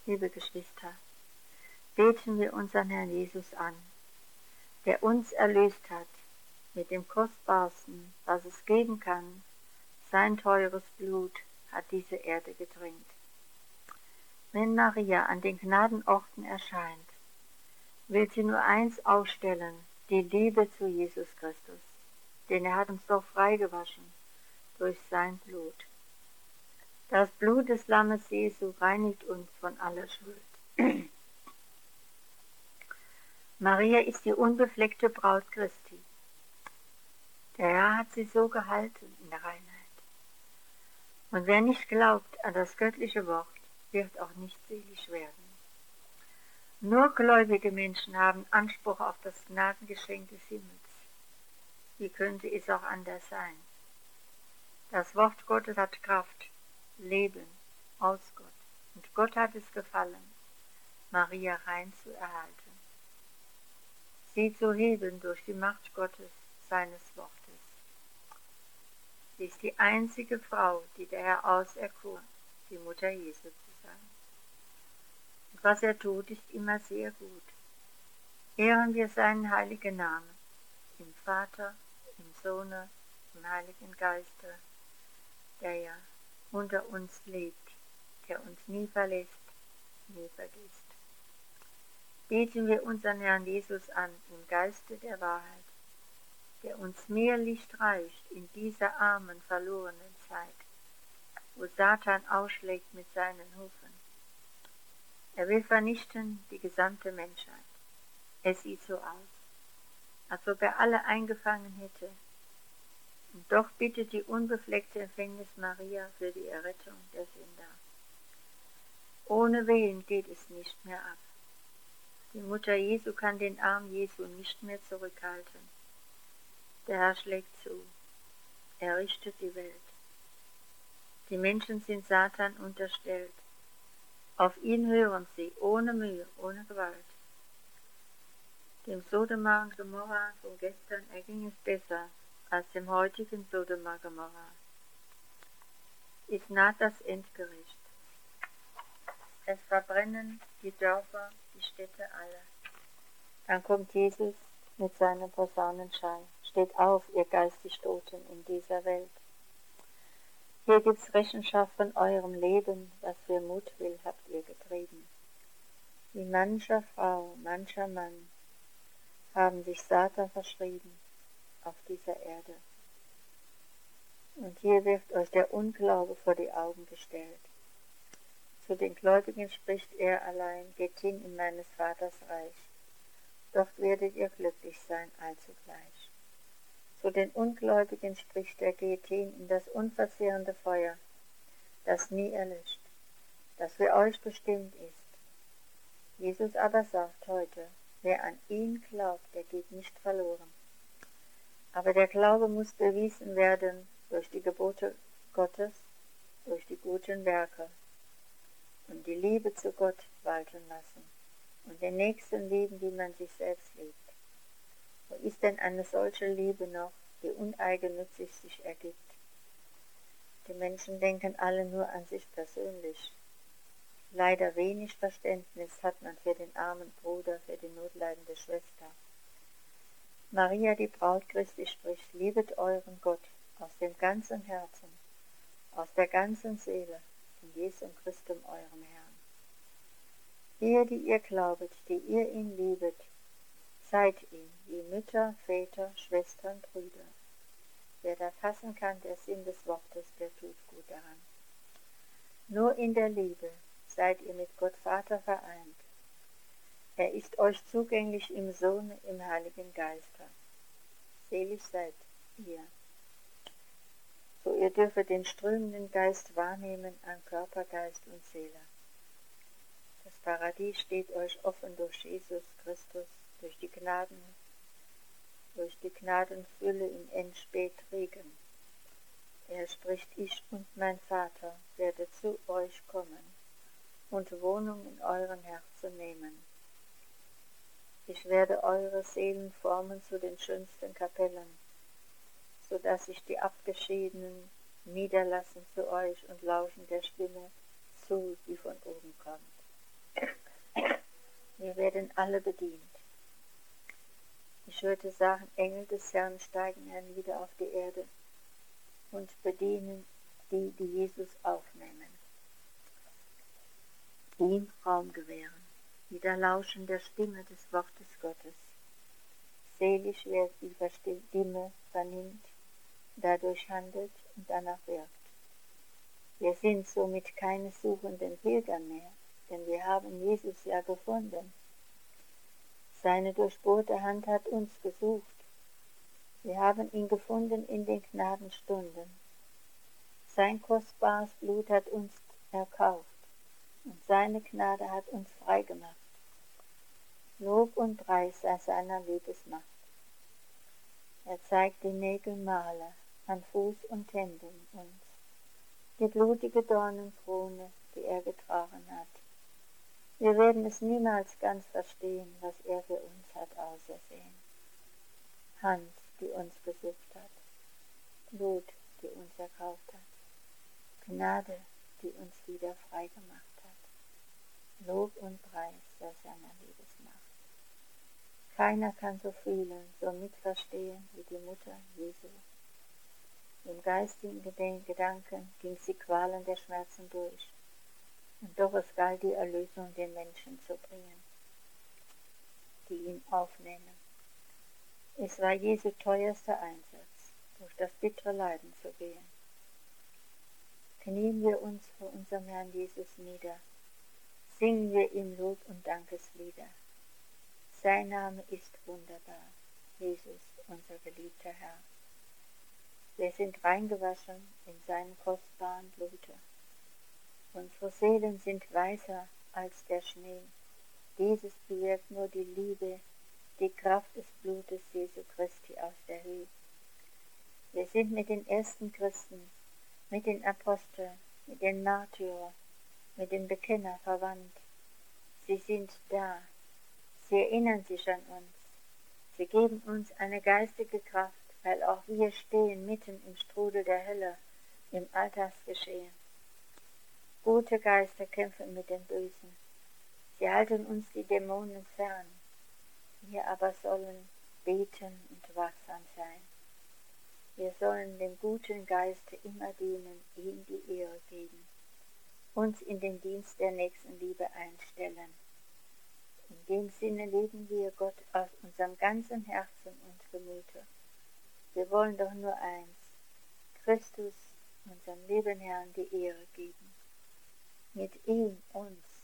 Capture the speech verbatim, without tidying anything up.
Liebe Geschwister, beten wir unseren Herrn Jesus an, der uns erlöst hat mit dem Kostbarsten, was es geben kann. Sein teures Blut hat diese Erde getränkt. Wenn Maria an den Gnadenorten erscheint, will sie nur eins ausstellen, die Liebe zu Jesus Christus, denn er hat uns doch freigewaschen durch sein Blut. Das Blut des Lammes Jesu reinigt uns von aller Schuld. Maria ist die unbefleckte Braut Christi. Der Herr hat sie so gehalten in der Reinheit. Und wer nicht glaubt an das göttliche Wort, wird auch nicht selig werden. Nur gläubige Menschen haben Anspruch auf das Gnadengeschenk des Himmels. Wie könnte es auch anders sein? Das Wort Gottes hat Kraft, Leben aus Gott. Und Gott hat es gefallen, Maria rein zu erhalten, sie zu heben durch die Macht Gottes, seines Wortes. Sie ist die einzige Frau, die der Herr auserkoren, die Mutter Jesu zu sein. Und was er tut, ist immer sehr gut. Ehren wir seinen heiligen Namen, im Vater, im Sohne, im Heiligen Geiste, der ja unter uns lebt, der uns nie verlässt, nie vergisst. Beten wir unseren Herrn Jesus an im Geiste der Wahrheit, der uns mehr Licht reicht in dieser armen, verlorenen Zeit, wo Satan ausschlägt mit seinen Hufen. Er will vernichten die gesamte Menschheit. Es sieht so aus, als ob er alle eingefangen hätte. Und doch bittet die unbefleckte Empfängnis Maria für die Errettung der Sünder. Ohne Wehen geht es nicht mehr ab. Die Mutter Jesu kann den Arm Jesu nicht mehr zurückhalten. Der Herr schlägt zu. Er richtet die Welt. Die Menschen sind Satan unterstellt. Auf ihn hören sie, ohne Mühe, ohne Gewalt. Dem Sodoma und Gomorra von gestern erging es besser als dem heutigen Sodoma Gomorra. Es naht das Endgericht. Es verbrennen die Dörfer, die Städte alle. Dann kommt Jesus mit seinem Posaunenschall. Steht auf, ihr geistig Toten in dieser Welt. Hier gibt's Rechenschaft von eurem Leben, was für Mutwill habt ihr getrieben. Wie mancher Frau, mancher Mann haben sich Satan verschrieben auf dieser Erde. Und hier wird euch der Unglaube vor die Augen gestellt. Zu den Gläubigen spricht er allein, geht hin in meines Vaters Reich. Dort werdet ihr glücklich sein allzugleich. Zu den Ungläubigen spricht er, geht hin in das unverzehrende Feuer, das nie erlischt, das für euch bestimmt ist. Jesus aber sagt heute, wer an ihn glaubt, der geht nicht verloren. Aber der Glaube muss bewiesen werden durch die Gebote Gottes, durch die guten Werke und die Liebe zu Gott walten lassen und den Nächsten lieben, wie man sich selbst liebt. Wo ist denn eine solche Liebe noch, die uneigennützig sich ergibt? Die Menschen denken alle nur an sich persönlich. Leider wenig Verständnis hat man für den armen Bruder, für die notleidende Schwester. Maria, die Braut Christi, spricht, liebet euren Gott aus dem ganzen Herzen, aus der ganzen Seele, in Jesum Christum, eurem Herrn. Ihr, die ihr glaubet, die ihr ihn liebet, seid ihm wie Mütter, Väter, Schwestern, Brüder. Wer da fassen kann, der Sinn des Wortes, der tut gut daran. Nur in der Liebe seid ihr mit Gott Vater vereint. Er ist euch zugänglich im Sohne, im Heiligen Geiste. Selig seid ihr. So ihr dürfet den strömenden Geist wahrnehmen an Körper, Geist und Seele. Das Paradies steht euch offen durch Jesus Christus, durch die Gnaden, durch die Gnadenfülle im Endspätregen. Er spricht, ich und mein Vater werde zu euch kommen und Wohnung in euren Herzen nehmen. Ich werde eure Seelen formen zu den schönsten Kapellen, so dass sich die Abgeschiedenen niederlassen zu euch und lauschen der Stimme zu, die von oben kommt. werden alle bedient. Ich hörte sagen, Engel des Herrn steigen hernieder auf die Erde und bedienen die, die Jesus aufnehmen, ihm Raum gewähren, die da lauschen der Stimme des Wortes Gottes. Selig, wer die Stimme vernimmt, dadurch handelt und danach wirkt. Wir sind somit keine suchenden Pilger mehr, denn wir haben Jesus ja gefunden. Seine durchbohrte Hand hat uns gesucht. Wir haben ihn gefunden in den Gnadenstunden. Sein kostbares Blut hat uns erkauft und seine Gnade hat uns freigemacht. Lob und Preis sei seiner Liebesmacht. Er zeigt die Nägelmale an Fuß und Händen uns, die blutige Dornenkrone, die er getragen hat. Wir werden es niemals ganz verstehen, was er für uns hat ausersehen. Hand, die uns gesucht hat, Blut, die uns erkauft hat, Gnade, die uns wieder frei gemacht hat. Lob und Preis sei seiner Liebesmacht. Keiner kann so fühlen, so mitverstehen wie die Mutter Jesu. Im geistigen Gedanken ging sie Qualen der Schmerzen durch. Und doch es galt die Erlösung den Menschen zu bringen, die ihn aufnehmen. Es war Jesu teuerster Einsatz, durch das bittere Leiden zu gehen. Knien wir uns vor unserem Herrn Jesus nieder, singen wir ihm Lob und Dankeslieder. Sein Name ist wunderbar, Jesus, unser geliebter Herr. Wir sind reingewaschen in seinem kostbaren Blute. Unsere Seelen sind weißer als der Schnee. Dieses bewirkt nur die Liebe, die Kraft des Blutes Jesu Christi aus der Höhe. Wir sind mit den ersten Christen, mit den Aposteln, mit den Märtyrern, mit den Bekennern verwandt. Sie sind da. Sie erinnern sich an uns. Sie geben uns eine geistige Kraft, weil auch wir stehen mitten im Strudel der Hölle, im Alltagsgeschehen. Gute Geister kämpfen mit den Bösen. Sie halten uns die Dämonen fern. Wir aber sollen beten und wachsam sein. Wir sollen dem guten Geiste immer dienen, ihm die Ehre geben, uns in den Dienst der Nächstenliebe einstellen. In dem Sinne leben wir Gott aus unserem ganzen Herzen und Gemüte. Wir wollen doch nur eins, Christus, unserem lieben Herrn, die Ehre geben. Mit ihm uns